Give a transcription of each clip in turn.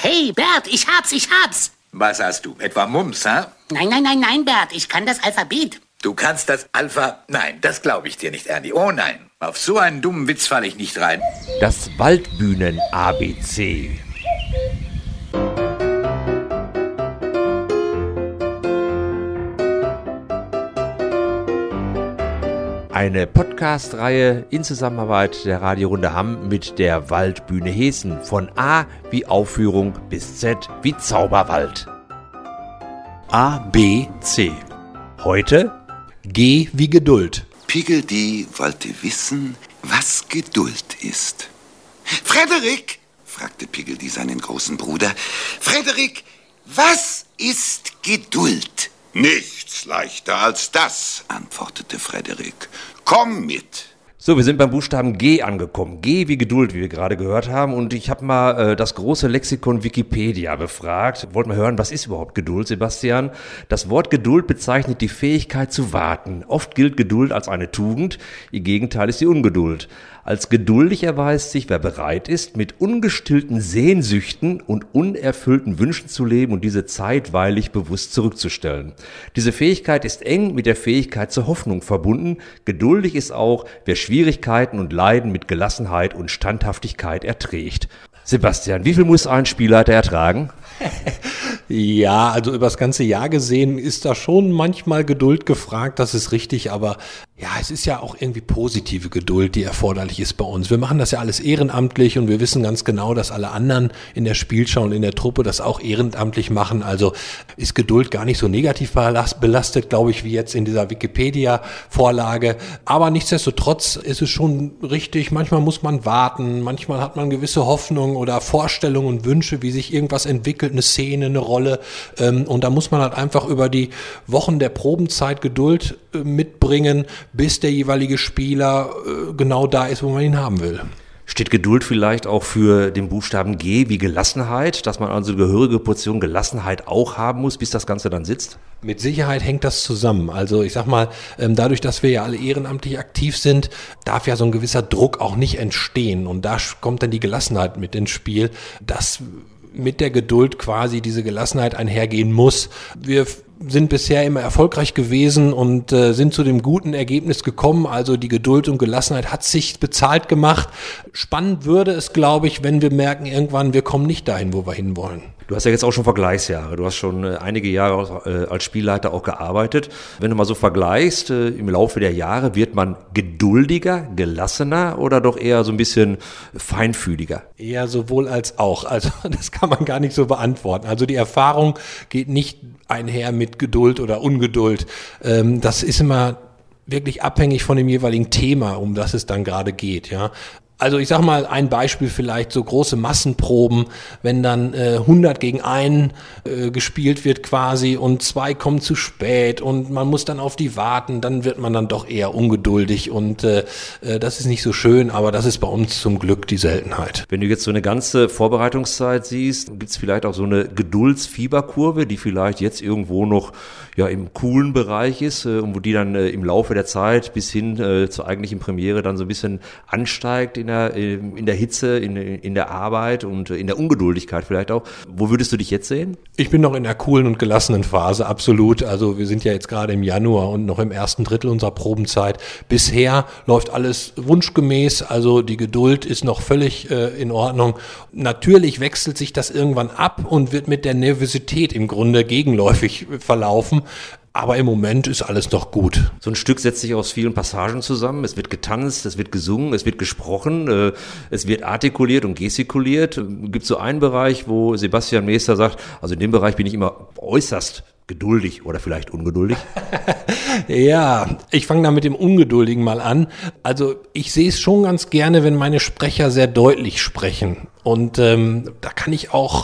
Hey, Bert, ich hab's. Was hast du? Etwa Mumps, ha? Nein, Bert, ich kann das Alphabet. Du kannst das Nein, das glaube ich dir nicht, Ernie. Oh nein, auf so einen dummen Witz falle ich nicht rein. Das Waldbühnen-ABC. Eine Podcast-Reihe in Zusammenarbeit der Radiorunde Hamm mit der Waldbühne Hessen. Von A wie Aufführung bis Z wie Zauberwald. A, B, C. Heute G wie Geduld. Piggledy wollte wissen, was Geduld ist. »Frederik«, fragte Piggledy seinen großen Bruder, »Frederik, was ist Geduld?« »Nichts leichter als das«, antwortete Frederik. »Komm mit.« So, wir sind beim Buchstaben G angekommen. G wie Geduld, wie wir gerade gehört haben. Und ich habe mal das große Lexikon Wikipedia befragt. Wollt mal hören, was ist überhaupt Geduld, Sebastian? Das Wort Geduld bezeichnet die Fähigkeit zu warten. Oft gilt Geduld als eine Tugend. Ihr Gegenteil ist die Ungeduld. Als geduldig erweist sich, wer bereit ist, mit ungestillten Sehnsüchten und unerfüllten Wünschen zu leben und diese zeitweilig bewusst zurückzustellen. Diese Fähigkeit ist eng mit der Fähigkeit zur Hoffnung verbunden. Geduldig ist auch, wer Schwierigkeiten und Leiden mit Gelassenheit und Standhaftigkeit erträgt. Sebastian, wie viel muss ein Spielleiter ertragen? Ja, also über das ganze Jahr gesehen ist da schon manchmal Geduld gefragt, das ist richtig, aber ja, es ist ja auch irgendwie positive Geduld, die erforderlich ist bei uns. Wir machen das ja alles ehrenamtlich und wir wissen ganz genau, dass alle anderen in der Spielschau und in der Truppe das auch ehrenamtlich machen. Also ist Geduld gar nicht so negativ belastet, glaube ich, wie jetzt in dieser Wikipedia-Vorlage. Aber nichtsdestotrotz ist es schon richtig, manchmal muss man warten, manchmal hat man gewisse Hoffnungen oder Vorstellungen und Wünsche, wie sich irgendwas entwickelt, eine Szene, eine Rolle. Und da muss man halt einfach über die Wochen der Probenzeit Geduld mitbringen, bis der jeweilige Spieler genau da ist, wo man ihn haben will. Steht Geduld vielleicht auch für den Buchstaben G wie Gelassenheit, dass man also eine gehörige Portion Gelassenheit auch haben muss, bis das Ganze dann sitzt? Mit Sicherheit hängt das zusammen. Also ich sag mal, dadurch, dass wir ja alle ehrenamtlich aktiv sind, darf ja so ein gewisser Druck auch nicht entstehen. Und da kommt dann die Gelassenheit mit ins Spiel, dass mit der Geduld quasi diese Gelassenheit einhergehen muss. Wir sind bisher immer erfolgreich gewesen und sind zu dem guten Ergebnis gekommen. Also die Geduld und Gelassenheit hat sich bezahlt gemacht. Spannend würde es, glaube ich, wenn wir merken irgendwann, wir kommen nicht dahin, wo wir hinwollen. Du hast ja jetzt auch schon Vergleichsjahre. Du hast schon einige Jahre als Spielleiter auch gearbeitet. Wenn du mal so vergleichst, im Laufe der Jahre, wird man geduldiger, gelassener oder doch eher so ein bisschen feinfühliger? Eher sowohl als auch. Also das kann man gar nicht so beantworten. Also die Erfahrung geht nicht einher mit Geduld oder Ungeduld. Das ist immer wirklich abhängig von dem jeweiligen Thema, um das es dann gerade geht, ja. Also ich sag mal ein Beispiel vielleicht, so große Massenproben, wenn dann 100 gegen 1 gespielt wird quasi und 2 kommen zu spät und man muss dann auf die warten, dann wird man dann doch eher ungeduldig und das ist nicht so schön, aber das ist bei uns zum Glück die Seltenheit. Wenn du jetzt so eine ganze Vorbereitungszeit siehst, gibt es vielleicht auch so eine Geduldsfieberkurve, die vielleicht jetzt irgendwo noch ja im coolen Bereich ist und wo die dann im Laufe der Zeit bis hin zur eigentlichen Premiere dann so ein bisschen ansteigt in der Hitze, in der Arbeit und in der Ungeduldigkeit vielleicht auch. Wo würdest du dich jetzt sehen? Ich bin noch in der coolen und gelassenen Phase, absolut. Also wir sind ja jetzt gerade im Januar und noch im ersten Drittel unserer Probenzeit. Bisher läuft alles wunschgemäß, also die Geduld ist noch völlig in Ordnung. Natürlich wechselt sich das irgendwann ab und wird mit der Nervosität im Grunde gegenläufig verlaufen. Aber im Moment ist alles noch gut. So ein Stück setzt sich aus vielen Passagen zusammen. Es wird getanzt, es wird gesungen, es wird gesprochen, es wird artikuliert und gestikuliert. Gibt so einen Bereich, wo Sebastian Meester sagt, also in dem Bereich bin ich immer äußerst geduldig oder vielleicht ungeduldig? Ja, ich fange da mit dem Ungeduldigen mal an. Also ich sehe es schon ganz gerne, wenn meine Sprecher sehr deutlich sprechen. Und da kann ich auch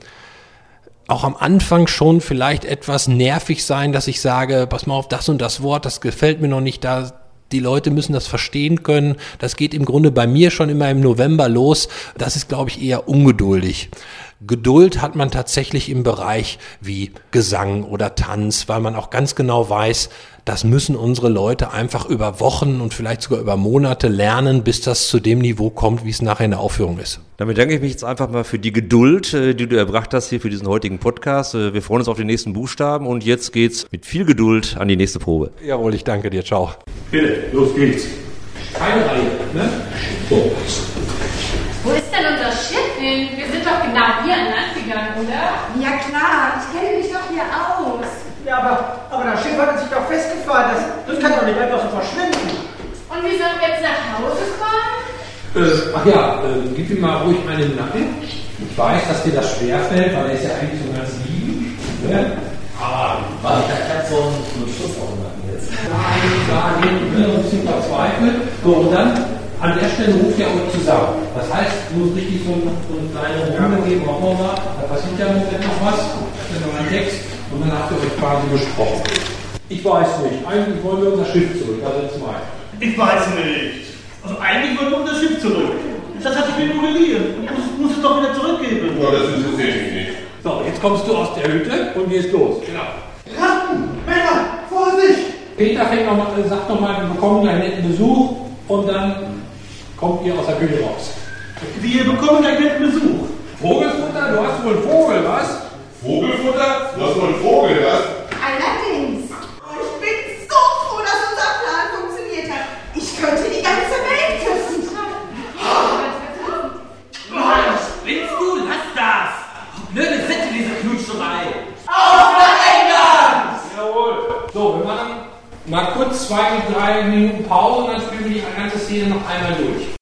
am Anfang schon vielleicht etwas nervig sein, dass ich sage, pass mal auf das und das Wort, das gefällt mir noch nicht, die Leute müssen das verstehen können. Das geht im Grunde bei mir schon immer im November los. Das ist, glaube ich, eher ungeduldig. Geduld hat man tatsächlich im Bereich wie Gesang oder Tanz, weil man auch ganz genau weiß, das müssen unsere Leute einfach über Wochen und vielleicht sogar über Monate lernen, bis das zu dem Niveau kommt, wie es nachher in der Aufführung ist. Damit danke ich mich jetzt einfach mal für die Geduld, die du erbracht hast hier für diesen heutigen Podcast. Wir freuen uns auf den nächsten Buchstaben und jetzt geht's mit viel Geduld an die nächste Probe. Jawohl, ich danke dir. Ciao. Bitte, los geht's. Keine Reihe, ne? So. Wo ist denn unser Schiff hin? Wir sind doch genau hier an Land gegangen, oder? Ja klar, ich kenne mich doch hier aus. Ja, aber das Schiff hat sich doch festgefahren. Das kann doch nicht einfach so verschwinden. Und wie sollen wir jetzt nach Hause kommen? Gib ihm mal ruhig einen Nacken. Ich weiß, dass dir das schwerfällt, weil er ist ja eigentlich so ganz lieb. Ne? Aber Ich hab so einen Schuss auf dem Nacken jetzt. da hinten, ein bisschen verzweifelt. So, und dann an der Stelle ruft ihr euch zusammen. Das heißt, du musst richtig so eine kleine Runde geben, hoffen wir mal. Da passiert ja im Moment noch was. Da ist noch ein Text. Und dann habt ihr euch quasi besprochen. Ich weiß nicht. Eigentlich wollen wir unser Schiff zurück. Da sind zwei. Ich weiß nicht. Also eigentlich wollen wir unser Schiff zurück. Das hat sich mir nur geliehen. Ich muss es doch wieder zurückgeben. Ja, das interessiert mich nicht. So, jetzt kommst du aus der Hütte und gehst los. Genau. Ratten! Männer! Vorsicht! Peter sagt nochmal, wir bekommen einen netten Besuch und dann kommt ihr aus der Küche raus. Wir bekommen einen netten Besuch. Vogelfutter? Du hast wohl einen Vogel, was? Vogelfutter? Du hast wohl einen Vogel, was? Allerdings. Oh, ich bin so froh, dass unser Plan funktioniert hat. Ich könnte die ganze Welt küssen. Was willst du? Lass das! Blöde Sitte, diese Knutscherei! Jawohl. So, wir machen mal kurz 2 bis 3 Minuten Pause und dann spielen wir die ganze Szene noch einmal durch.